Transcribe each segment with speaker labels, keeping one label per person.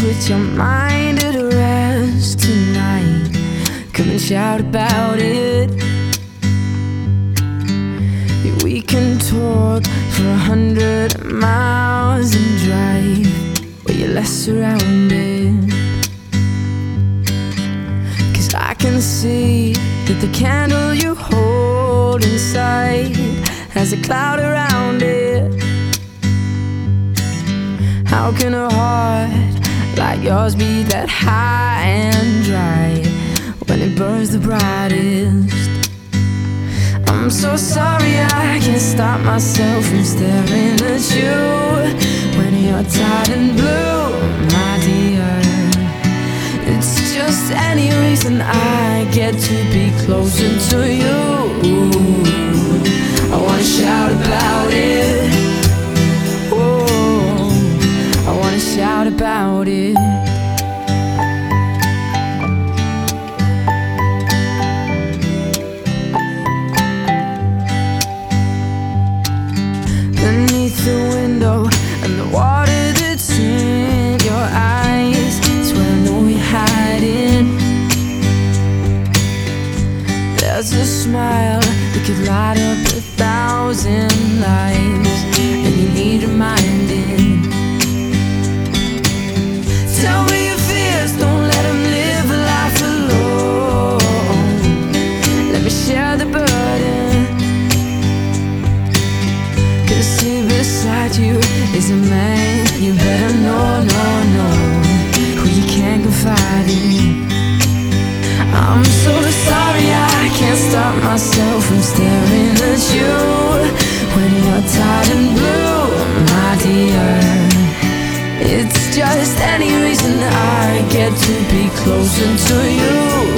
Speaker 1: put your mind at rest tonight. Come and shout about it. Yeah, we can talk for 100 miles and drive, but you're less surrounded. 'Cause I can see that the candle you hold inside has a cloud around it. How can a heart like yours be that high and dry when it burns the brightest? I'm so sorry I can't stop myself from staring at you when you're tired and blue, my dear. It's just any reason I get to be closer to you. I wanna shout about it. Whoa, I wanna shout about it. Beneath the window and the water that's in your eyes, it's where I know you're hiding. There's a smile that could light up 1,000 lives, and you need reminding. Tell me your fears, don't let them live a life alone. Let me share the burden. 'Cause here beside you is a man you better know, who you can't confide in. I'm so sorry I can't stop myself from staring at you when you're tired and blue, my dear. It's just any reason I get to be closer to you.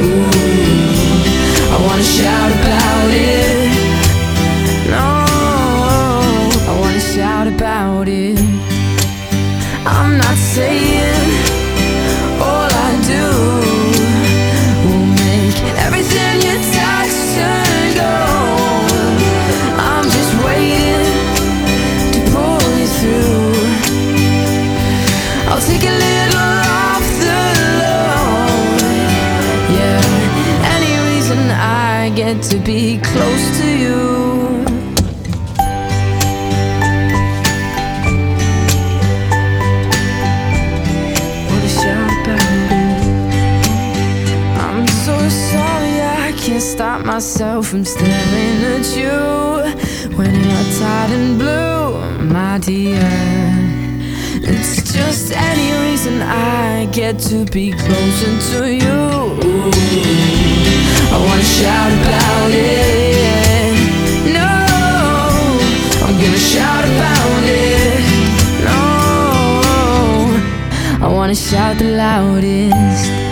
Speaker 1: I wanna shout about it. No, I wanna shout about it. I'm not saying all I do will make everything you touch turn gold. I'm just waiting to pull you through. I'll take a little off the load. Yeah, any reason I get to be close to you. What a shout about it. I'm so sorry I can't stop myself from staring at you when you're tired and blue, my dear. It's just any reason I get to be closer to you. I wanna shout about it. No, I'm gonna shout about it. No, I wanna shout the loudest.